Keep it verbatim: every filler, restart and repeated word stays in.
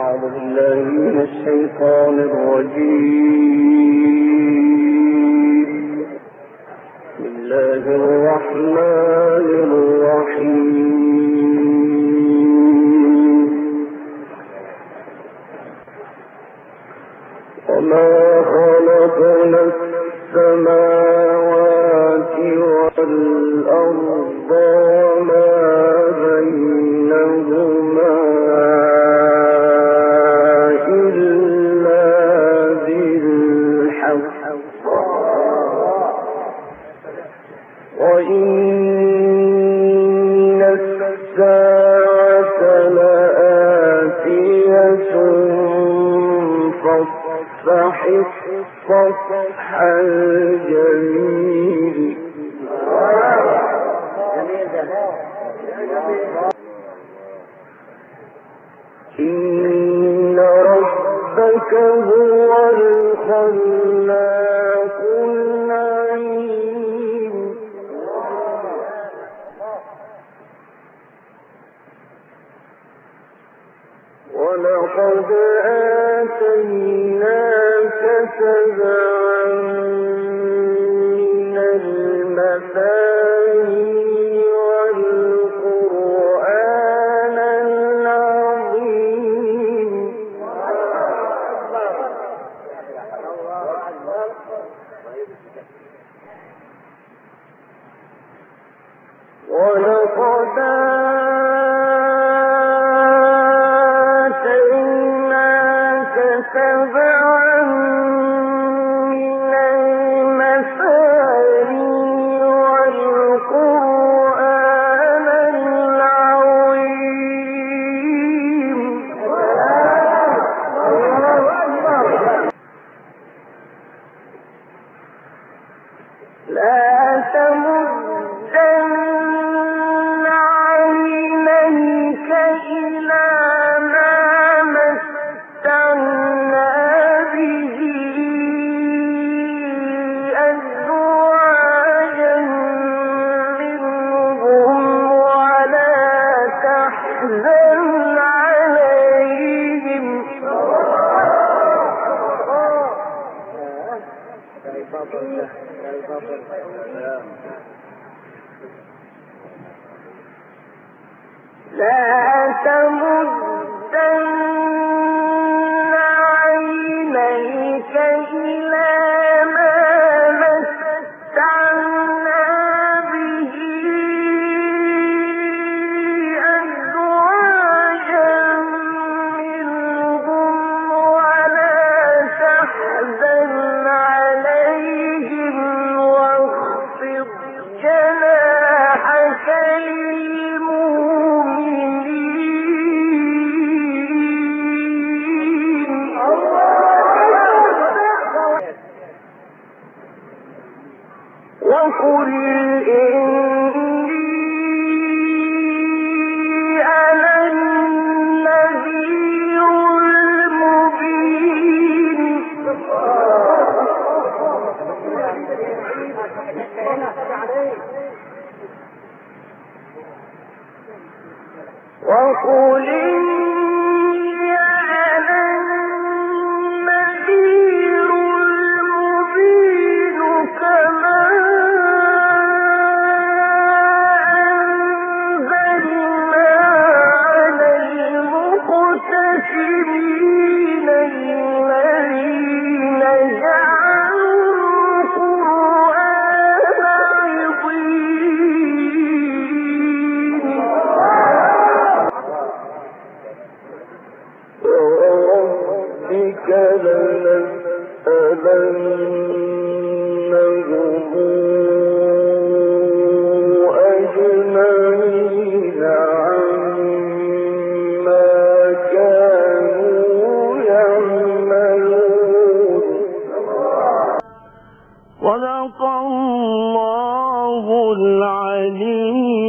أعوذ بالله من الشيطان الرجيم. بسم الله الرحمن الرحيم. وما خلقنا السماوات والأرض وما بينهما إلا بالحق وإن الساعة لآتية فاصفح الصفح الجميل. إن ربك هو الخلاق العليم. ولقد آتيناك سبعا من المثاني والقرآن العظيم. ولقد سبعا من المثاني والقرآن العظيم. لا تمدن عينيك إلى ما متعنا به أزواجا منهم ولا تحزن عليهم. لا تمدن عينيك إلى ما متعنا به أزواجا منهم ولا تحزن عليهم واخفض جناحك وقل إني أنا النذير المبين. وقل إني أنا النذير المبين كما المقتسمين الذين جعلوا القرآن عظيم. وربك لنسألنهم أجمعين عما كانوا يعملون. صدق الله العليم.